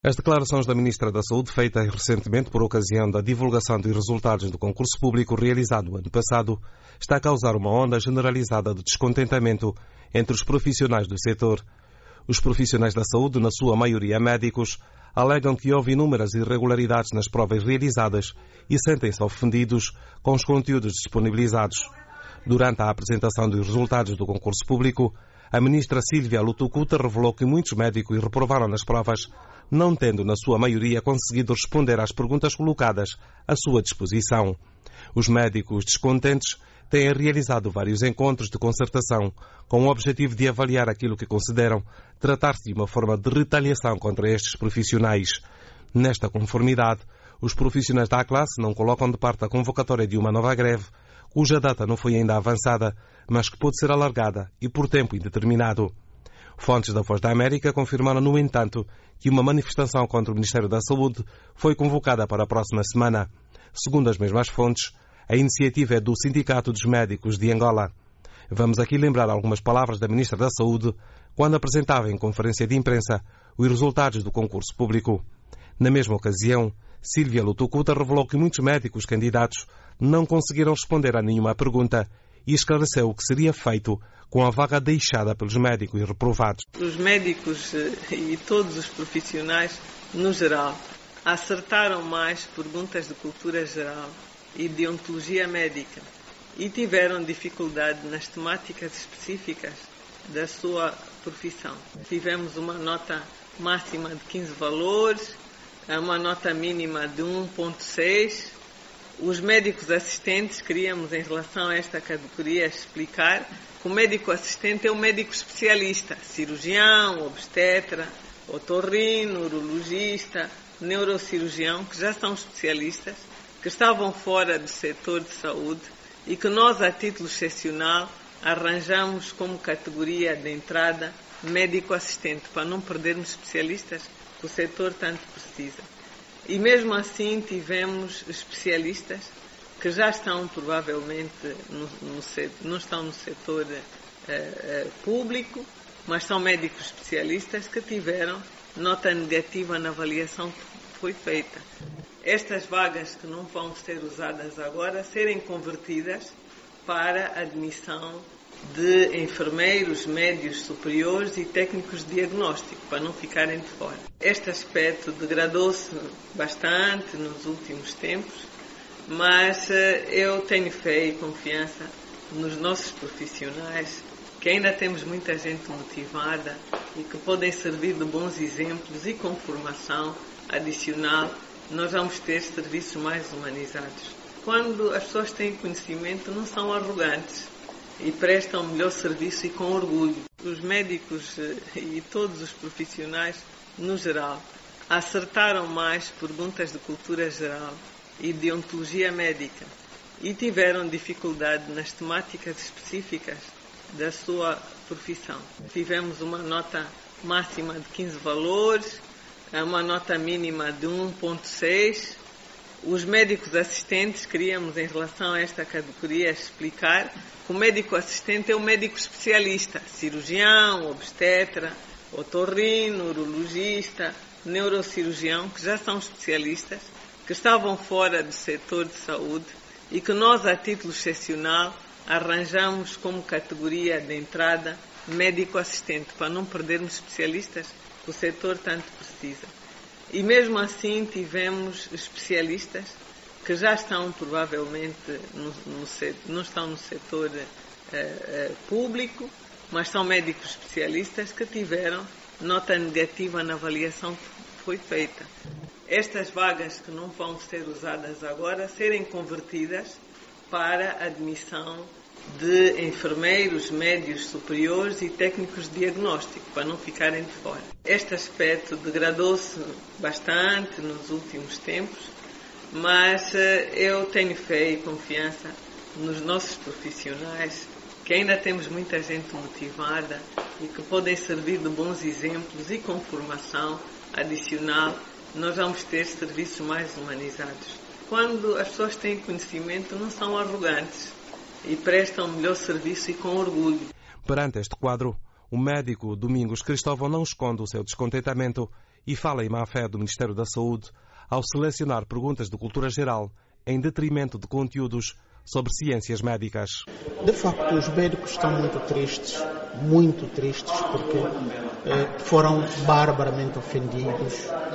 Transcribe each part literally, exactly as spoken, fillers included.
As declarações da Ministra da Saúde, feitas recentemente por ocasião da divulgação dos resultados do concurso público realizado ano passado, está a causar uma onda generalizada de descontentamento entre os profissionais do setor. Os profissionais da saúde, na sua maioria médicos, alegam que houve inúmeras irregularidades nas provas realizadas e sentem-se ofendidos com os conteúdos disponibilizados. Durante a apresentação dos resultados do concurso público, a ministra Sílvia Lutucuta revelou que muitos médicos reprovaram nas provas, não tendo, na sua maioria, conseguido responder às perguntas colocadas à sua disposição. Os médicos descontentes têm realizado vários encontros de concertação com o objetivo de avaliar aquilo que consideram tratar-se de uma forma de retaliação contra estes profissionais. Nesta conformidade, os profissionais da classe não colocam de parte a convocatória de uma nova greve, cuja data não foi ainda avançada, mas que pode ser alargada e por tempo indeterminado. Fontes da Voz da América confirmaram, no entanto, que uma manifestação contra o Ministério da Saúde foi convocada para a próxima semana. Segundo as mesmas fontes, a iniciativa é do Sindicato dos Médicos de Angola. Vamos aqui lembrar algumas palavras da Ministra da Saúde quando apresentava em conferência de imprensa os resultados do concurso público. Na mesma ocasião, Sílvia Lutucuta revelou que muitos médicos candidatos não conseguiram responder a nenhuma pergunta e esclareceu o que seria feito com a vaga deixada pelos médicos reprovados. Os médicos e todos os profissionais, no geral, acertaram mais perguntas de cultura geral e de ontologia médica e tiveram dificuldade nas temáticas específicas da sua profissão. Tivemos uma nota máxima de quinze valores, uma nota mínima de um vírgula seis. Os médicos assistentes, queríamos em relação a esta categoria explicar que o médico assistente é um médico especialista, cirurgião, obstetra, otorrino, urologista, neurocirurgião, que já são especialistas, que estavam fora do setor de saúde e que nós, a título excepcional, arranjamos como categoria de entrada médico assistente, para não perdermos especialistas que o setor tanto precisa. E mesmo assim tivemos especialistas que já estão provavelmente, no, no, não estão no setor eh, eh, público, mas são médicos especialistas que tiveram nota negativa na avaliação que foi feita. Estas vagas que não vão ser usadas agora, serem convertidas para admissão de enfermeiros, médios superiores e técnicos de diagnóstico, para não ficarem de fora. Este aspecto degradou-se bastante nos últimos tempos, mas eu tenho fé e confiança nos nossos profissionais, que ainda temos muita gente motivada e que podem servir de bons exemplos, e com formação adicional nós vamos ter serviços mais humanizados. Quando as pessoas têm conhecimento, não são arrogantes e prestam melhor serviço e com orgulho. Os médicos e todos os profissionais, no geral, acertaram mais perguntas de cultura geral e de ontologia médica e tiveram dificuldade nas temáticas específicas da sua profissão. Tivemos uma nota máxima de quinze valores, uma nota mínima de um vírgula seis. Os médicos assistentes, queríamos em relação a esta categoria explicar que o médico assistente é um médico especialista, cirurgião, obstetra, otorrino, urologista, neurocirurgião, que já são especialistas, que estavam fora do setor de saúde e que nós, a título excepcional, arranjamos como categoria de entrada médico assistente, para não perdermos especialistas que o setor tanto precisa. E mesmo assim tivemos especialistas que já estão provavelmente, no, no, não estão no setor eh, eh, público, mas são médicos especialistas que tiveram nota negativa na avaliação que foi feita. Estas vagas que não vão ser usadas agora, serem convertidas para admissão de enfermeiros, médios superiores e técnicos de diagnóstico, para não ficarem de fora. Este aspecto degradou-se bastante nos últimos tempos, mas eu tenho fé e confiança nos nossos profissionais, que ainda temos muita gente motivada e que podem servir de bons exemplos, e com formação adicional nós vamos ter serviços mais humanizados. Quando as pessoas têm conhecimento, não são arrogantes e prestam melhor serviço e com orgulho. Perante este quadro, o médico Domingos Cristóvão não esconde o seu descontentamento e fala em má-fé do Ministério da Saúde ao selecionar perguntas de cultura geral em detrimento de conteúdos sobre ciências médicas. De facto, os médicos estão muito tristes, muito tristes, porque eh, foram barbaramente ofendidos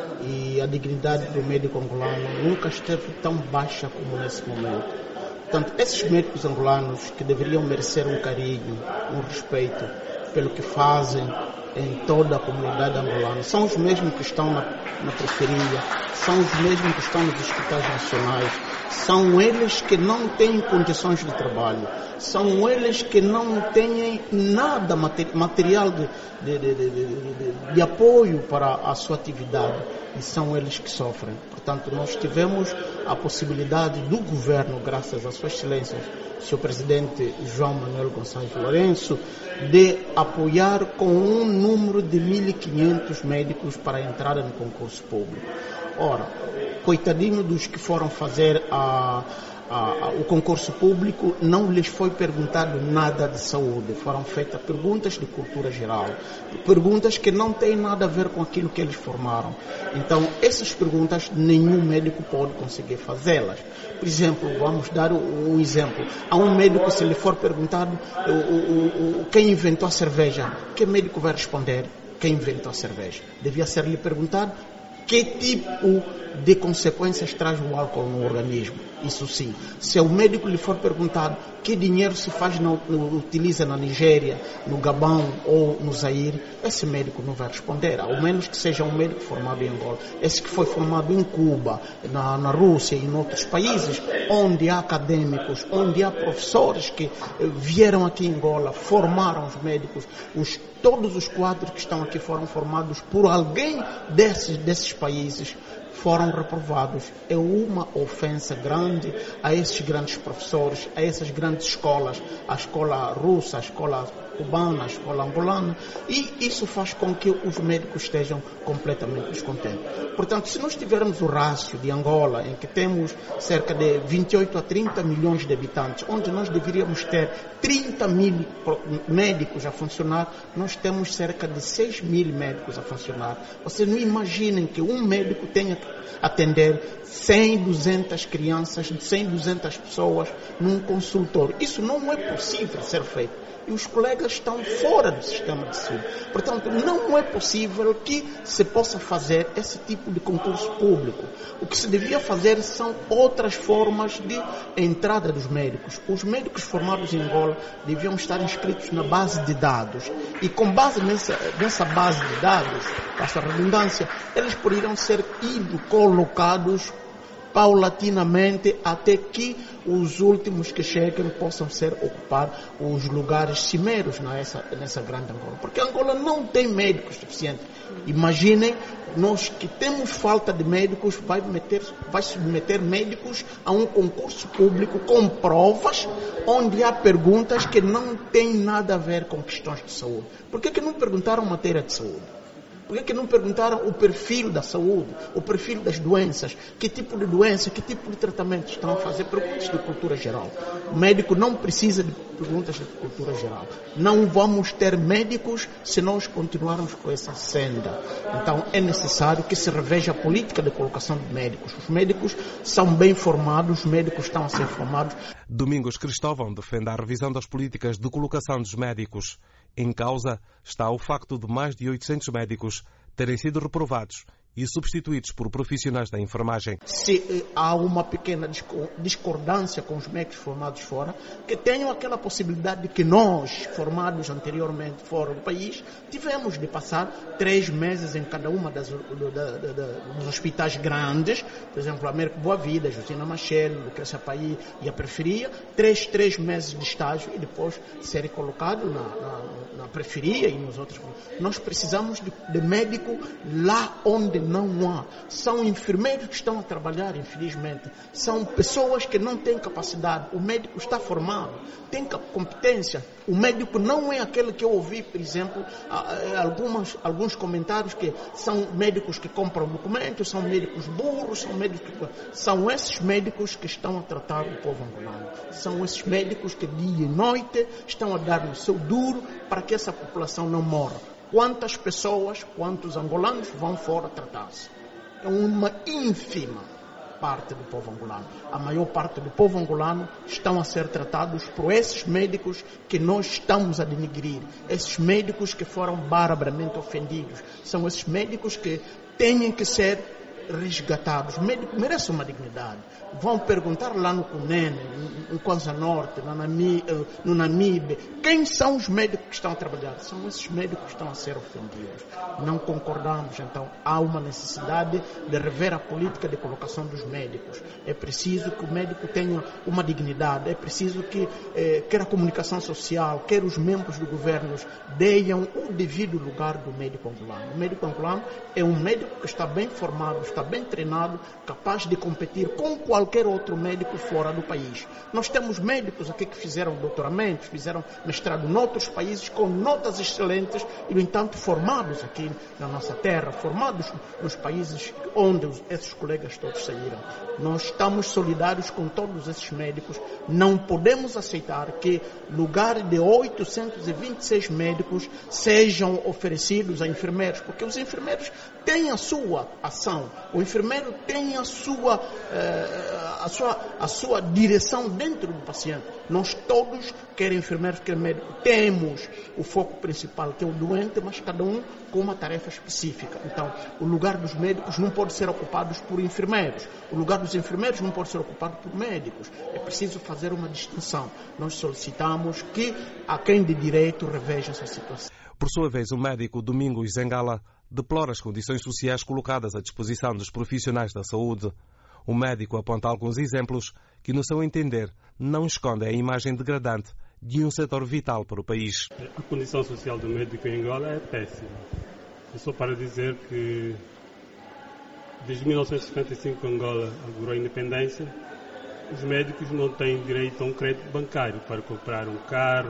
e a dignidade do médico angolano nunca esteve tão baixa como nesse momento. Portanto, esses médicos angolanos que deveriam merecer um carinho, um respeito pelo que fazem em toda a comunidade angolana, são os mesmos que estão na, na periferia, são os mesmos que estão nos hospitais nacionais, são eles que não têm condições de trabalho, são eles que não têm nada material de, de, de, de, de, de apoio para a sua atividade e são eles que sofrem. Portanto, nós tivemos a possibilidade do governo, graças à sua excelência, senhor presidente João Manuel Gonçalves Lourenço, de apoiar com um número de mil e quinhentos médicos para a entrada no concurso público. Ora, coitadinho dos que foram fazer a, a, a, o concurso público, não lhes foi perguntado nada de saúde. Foram feitas perguntas de cultura geral, perguntas que não têm nada a ver com aquilo que eles formaram. Então, essas perguntas nenhum médico pode conseguir fazê-las. Por exemplo, vamos dar um exemplo. A um médico, se lhe for perguntado o, o, o, quem inventou a cerveja, que médico vai responder? Quem inventou a cerveja? Devia ser-lhe perguntado que tipo de consequências traz o álcool no organismo. Isso sim. Se o médico lhe for perguntado que dinheiro se faz no, no, utiliza na Nigéria, no Gabão ou no Zaire, esse médico não vai responder, ao menos que seja um médico formado em Angola. Esse que foi formado em Cuba, na, na Rússia e em outros países, onde há acadêmicos, onde há professores que eh, vieram aqui em Angola, formaram os médicos, os, todos os quadros que estão aqui foram formados por alguém desses, desses países, foram reprovados. É uma ofensa grande a esses grandes professores, a essas grandes escolas, a escola russa, a escola cubana, a escola angolana, e isso faz com que os médicos estejam completamente descontentes. Portanto, se nós tivermos o rácio de Angola, em que temos cerca de vinte e oito a trinta milhões de habitantes, onde nós deveríamos ter trinta mil médicos a funcionar, nós temos cerca de seis mil médicos a funcionar. Vocês não imaginem que um médico tenha que atender cem, duzentas crianças, cem, duzentas pessoas num consultório. Isso não é possível ser feito. E os colegas estão fora do sistema de saúde. Portanto, não é possível que se possa fazer esse tipo de concurso público. O que se devia fazer são outras formas de entrada dos médicos. Os médicos formados em Angola deviam estar inscritos na base de dados. E com base nessa, nessa base de dados, essa redundância, eles poderiam ser ido colocados paulatinamente até que os últimos que cheguem possam ser ocupar os lugares cimeiros nessa, nessa grande Angola. Porque Angola não tem médicos suficientes. Imaginem, nós que temos falta de médicos, vai, meter, vai submeter médicos a um concurso público com provas, onde há perguntas que não têm nada a ver com questões de saúde. Por que que não perguntaram matéria de saúde? Por que que não perguntaram o perfil da saúde, o perfil das doenças, que tipo de doença, que tipo de tratamento estão a fazer? Perguntas de cultura geral. O médico não precisa de perguntas de cultura geral. Não vamos ter médicos se nós continuarmos com essa senda. Então é necessário que se reveja a política de colocação de médicos. Os médicos são bem formados, os médicos estão a ser formados. Domingos Cristóvão defende a revisão das políticas de colocação dos médicos. Em causa está o facto de mais de oitocentos médicos terem sido reprovados e substituídos por profissionais da enfermagem. Se eh, há uma pequena discordância com os médicos formados fora, que tenham aquela possibilidade de que nós, formados anteriormente fora do país, tivemos de passar três meses em cada uma das, do, da, da, da, dos hospitais grandes, por exemplo, Américo Boa Vida, Justina Machel, Lucrécia Paí e a periferia, três, três meses de estágio e depois serem colocados na, na, na periferia e nos outros. Nós precisamos de, de médico lá onde não há. São enfermeiros que estão a trabalhar, infelizmente. São pessoas que não têm capacidade. O médico está formado, tem competência. O médico não é aquele que eu ouvi, por exemplo, algumas, alguns comentários que são médicos que compram documentos, são médicos burros, são médicos que... São esses médicos que estão a tratar o povo angolano. São esses médicos que dia e noite estão a dar o seu duro para que essa população não morra. quantas pessoas, quantos angolanos vão fora tratar-se. É uma ínfima parte do povo angolano. A maior parte do povo angolano estão a ser tratados por esses médicos que nós estamos a denigrir. Esses médicos que foram barbaramente ofendidos. São esses médicos que têm que ser resgatados. O médico merece uma dignidade. Vão perguntar lá no Cunene, no Kwanza Norte, no Namibe, quem são os médicos que estão a trabalhar? São esses médicos que estão a ser ofendidos. Não concordamos, então há uma necessidade de rever a política de colocação dos médicos. É preciso que o médico tenha uma dignidade, é preciso que eh, quer a comunicação social, quer os membros do governo deem o devido lugar do médico angolano. O médico angolano é um médico que está bem formado, está bem treinado, capaz de competir com qualquer outro médico fora do país. Nós temos médicos aqui que fizeram doutoramentos, fizeram mestrado noutros países com notas excelentes e, no entanto, formados aqui na nossa terra, formados nos países onde esses colegas todos saíram. Nós estamos solidários com todos esses médicos. Não podemos aceitar que lugar de oitocentos e vinte e seis médicos sejam oferecidos a enfermeiros, porque os enfermeiros têm a sua ação, o enfermeiro tem a sua, a sua, a sua direção dentro do paciente. Nós todos, quer enfermeiros, quer médicos, temos o foco principal, que é o doente, mas cada um com uma tarefa específica. Então, o lugar dos médicos não pode ser ocupado por enfermeiros, o lugar dos enfermeiros não pode ser ocupado por médicos. É preciso fazer uma distinção. Nós solicitamos que a quem de direito reveja essa situação. Por sua vez, o médico Domingos Zengala deplora as condições sociais colocadas à disposição dos profissionais da saúde. O médico aponta alguns exemplos que, no seu entender, não escondem a imagem degradante de um setor vital para o país. A condição social do médico em Angola é péssima. É só para dizer que, desde mil novecentos e setenta e cinco, Angola augurou a independência, os médicos não têm direito a um crédito bancário para comprar um carro,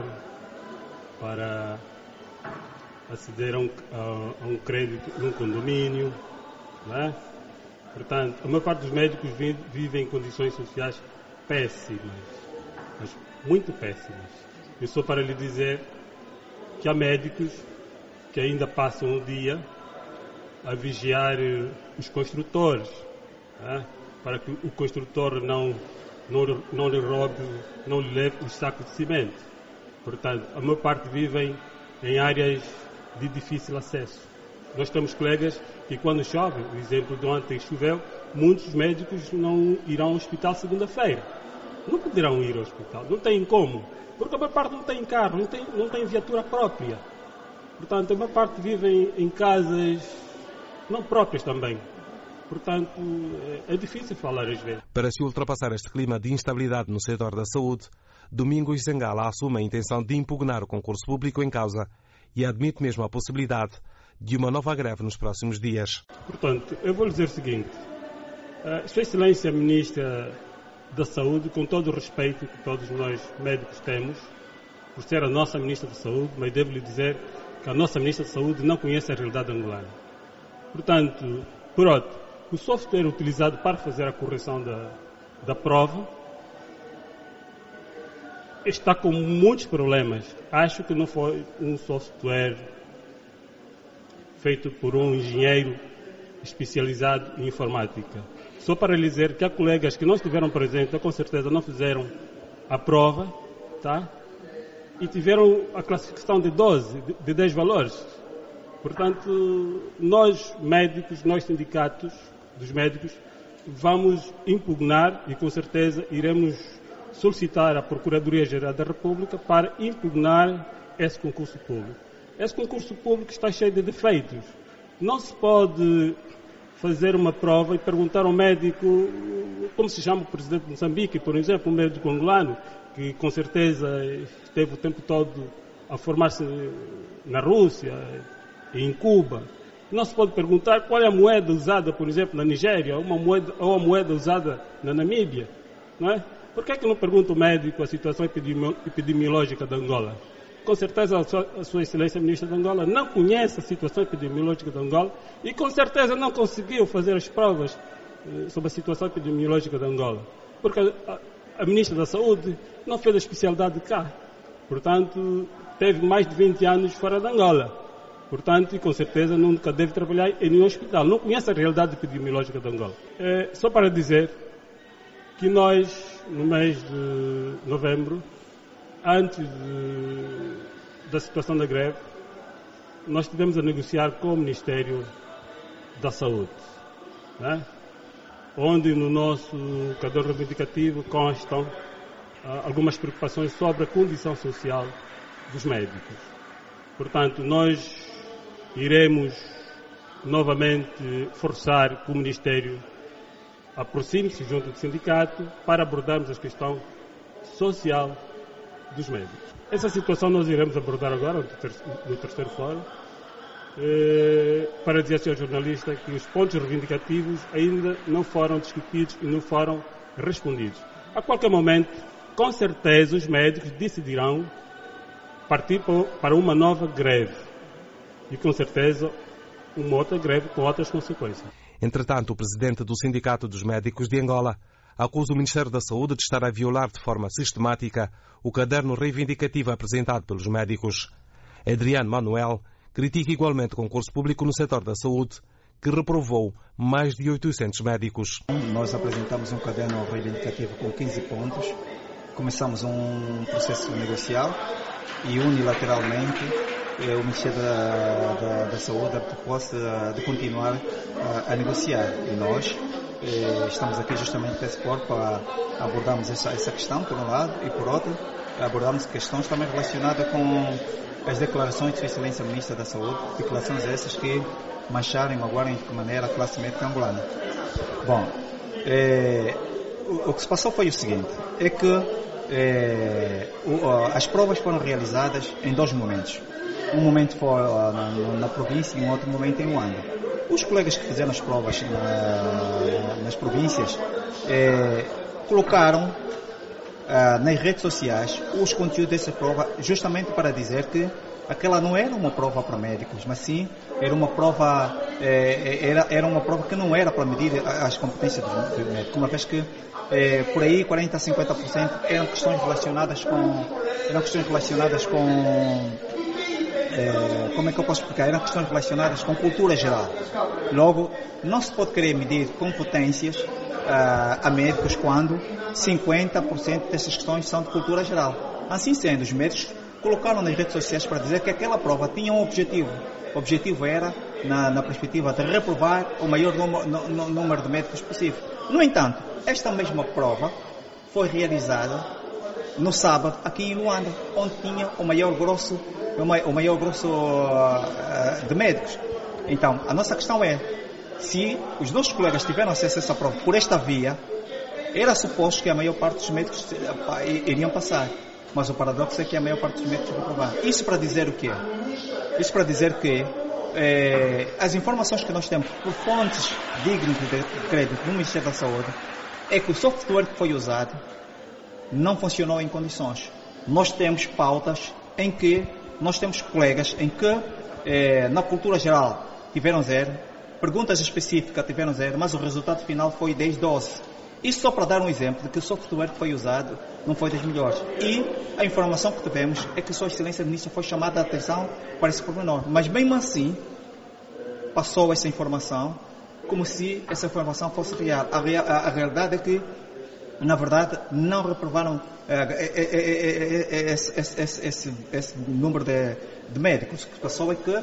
para aceder a um, a, a um crédito num condomínio, não é? Portanto, a maior parte dos médicos vive, vive em condições sociais péssimas, mas muito péssimas. Eu sou para lhe dizer que há médicos que ainda passam o dia a vigiar os construtores, não é? Para que o construtor não, não, não lhe roube, não lhe leve os sacos de cimento. Portanto, a maior parte vivem em áreas de difícil acesso. Nós temos colegas que, quando chove, o exemplo de ontem choveu, muitos médicos não irão ao hospital segunda-feira. Não poderão ir ao hospital, não têm como, porque a maior parte não tem carro, não tem, não tem viatura própria. Portanto, a maior parte vivem em casas não próprias também. Portanto, é, é difícil falar às vezes. Para se ultrapassar este clima de instabilidade no setor da saúde, Domingos Zengala assume a intenção de impugnar o concurso público em causa e admite mesmo a possibilidade de uma nova greve nos próximos dias. Portanto, eu vou lhe dizer o seguinte. A Sua Excelência Ministra da Saúde, com todo o respeito que todos nós médicos temos, por ser a nossa Ministra da Saúde, mas devo lhe dizer que a nossa Ministra da Saúde não conhece a realidade angolana. Portanto, por outro, o software utilizado para fazer a correção da, da prova está com muitos problemas. Acho que não foi um software feito por um engenheiro especializado em informática. Só para lhe dizer que há colegas que não estiveram presentes, com certeza não fizeram a prova, tá? E tiveram a classificação de doze, de dez valores. Portanto, nós médicos, nós sindicatos dos médicos, vamos impugnar e com certeza iremos solicitar à Procuradoria-Geral da República para impugnar esse concurso público. Esse concurso público está cheio de defeitos. Não se pode fazer uma prova e perguntar ao médico, como se chama o presidente de Moçambique, por exemplo, um médico angolano, que com certeza esteve o tempo todo a formar-se na Rússia e em Cuba. Não se pode perguntar qual é a moeda usada, por exemplo, na Nigéria, ou, uma moeda, ou a moeda usada na Namíbia, não é? Por que é que não pergunta o médico a situação epidemiológica de Angola? Com certeza a sua, a sua Excelência Ministra de Angola não conhece a situação epidemiológica de Angola e com certeza não conseguiu fazer as provas eh, sobre a situação epidemiológica de Angola. Porque a, a Ministra da Saúde não fez a especialidade cá. Portanto, teve mais de vinte anos fora de Angola. Portanto, e com certeza nunca deve trabalhar em nenhum hospital. Não conhece a realidade epidemiológica de Angola. É, só para dizer que nós, no mês de novembro, antes de, da situação da greve, nós tivemos a negociar com o Ministério da Saúde, né? Onde no nosso caderno reivindicativo constam ah, algumas preocupações sobre a condição social dos médicos. Portanto, nós iremos novamente forçar que o Ministério aproxime-se junto do sindicato para abordarmos a questão social dos médicos. Essa situação nós iremos abordar agora no terceiro fórum, eh, para dizer ao senhor jornalista que os pontos reivindicativos ainda não foram discutidos e não foram respondidos. A qualquer momento, com certeza, os médicos decidirão partir para uma nova greve e, com certeza, uma outra greve com outras consequências. Entretanto, o presidente do Sindicato dos Médicos de Angola acusa o Ministério da Saúde de estar a violar de forma sistemática o caderno reivindicativo apresentado pelos médicos. Adriano Manuel critica igualmente o concurso público no setor da saúde, que reprovou mais de oitocentos médicos. Nós apresentamos um caderno reivindicativo com quinze pontos, começamos um processo negocial e unilateralmente o Ministério da, da, da Saúde propôs de continuar a, a negociar. E nós eh, estamos aqui justamente nesse ponto para abordarmos essa, essa questão, por um lado, e por outro, abordarmos questões também relacionadas com as declarações de Sua Excelência Ministra da Saúde, declarações essas que mancharam e magoaram de que maneira a classe médica angolana. Bom, eh, o, o que se passou foi o seguinte, é que eh, o, as provas foram realizadas em dois momentos. Um momento foi na, na província e um outro momento em Luanda. Os colegas que fizeram as provas na, nas províncias eh, colocaram ah, nas redes sociais os conteúdos dessa prova justamente para dizer que aquela não era uma prova para médicos, mas sim era uma prova, eh, era, era uma prova que não era para medir as competências do médico, uma vez que eh, por aí quarenta a cinquenta por cento eram questões relacionadas com eram questões relacionadas com É, como é que eu posso explicar? Eram questões relacionadas com cultura geral. Logo, não se pode querer medir competências uh, a médicos quando cinquenta por cento dessas questões são de cultura geral. Assim sendo, os médicos colocaram nas redes sociais para dizer que aquela prova tinha um objetivo. O objetivo era, na, na perspectiva de reprovar o maior número, no, número de médicos possível. No entanto, esta mesma prova foi realizada no sábado, aqui em Luanda, onde tinha o maior grosso, o maior grosso uh, de médicos. Então, a nossa questão é, se os nossos colegas tiveram acesso a essa prova por esta via, era suposto que a maior parte dos médicos uh, iriam passar. Mas o paradoxo é que a maior parte dos médicos reprovaram. Isso para dizer o quê? Isso para dizer que eh, as informações que nós temos por fontes dignas de crédito no Ministério da Saúde é que o software que foi usado não funcionou em condições. Nós temos pautas em que, nós temos colegas em que, eh, na cultura geral, tiveram zero, perguntas específicas tiveram zero, mas o resultado final foi dez, doze. Isso só para dar um exemplo de que o software que foi usado não foi das melhores. E a informação que tivemos é que Sua Excelência Ministra foi chamada a atenção para esse pormenor. Mas mesmo assim, passou essa informação como se essa informação fosse real. A, rea, a, a realidade é que, na verdade, não reprovaram eh, eh, eh, eh, esse, esse, esse, esse número de, de médicos. O que passou é que,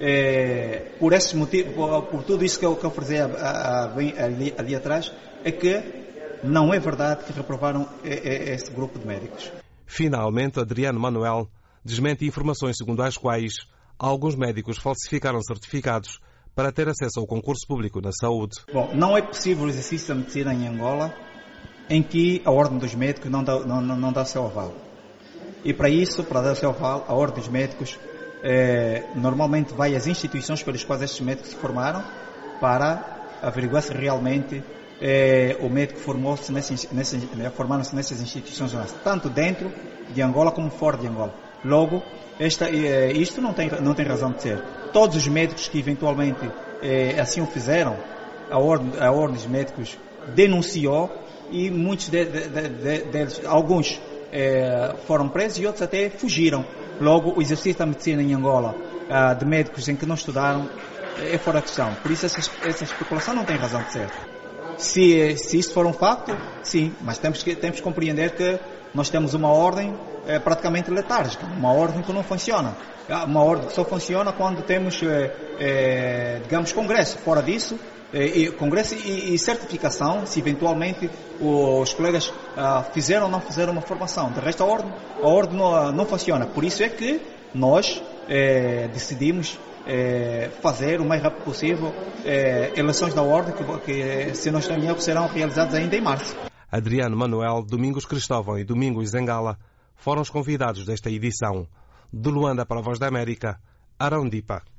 eh, por esse motivo, por, por tudo isso que eu, que eu frisei a, a, a, ali, ali atrás, é que não é verdade que reprovaram esse grupo de médicos. Finalmente, Adriano Manuel desmente informações segundo as quais alguns médicos falsificaram certificados para ter acesso ao concurso público na saúde. Bom, não é possível o exercício da medicina em Angola em que a Ordem dos Médicos não dá, não, não, não dá seu aval. E para isso, para dar seu aval, a Ordem dos Médicos eh, normalmente vai às instituições pelas quais estes médicos se formaram para averiguar se realmente eh, o médico formou-se nessas, nessas, formaram-se nessas instituições, tanto dentro de Angola como fora de Angola. Logo, esta, eh, isto não tem, não tem razão de ser. Todos os médicos que eventualmente eh, assim o fizeram, a Ordem, a Ordem dos Médicos denunciou e muitos de, de, de, de, deles, alguns eh, foram presos e outros até fugiram. Logo, o exercício da medicina em Angola uh, de médicos em que não estudaram é fora de questão. Por isso essa, essa especulação não tem razão de ser. Se, se isso for um facto, sim, mas temos que, temos que compreender que nós temos uma ordem é, praticamente letárgica, uma ordem que não funciona. Uma ordem que só funciona quando temos, é, é, digamos, congresso. Fora disso, é, e, congresso e, e certificação, se eventualmente os colegas ah, fizeram ou não fizeram uma formação. De resto, a ordem, a ordem não, não funciona. Por isso é que nós é, decidimos é, fazer o mais rápido possível é, eleições da ordem, que, que se não estou em erro, serão realizadas ainda em março. Adriano Manuel, Domingos Cristóvão e Domingos Zengala foram os convidados desta edição. De Luanda para a Voz da América, Arão Dipa.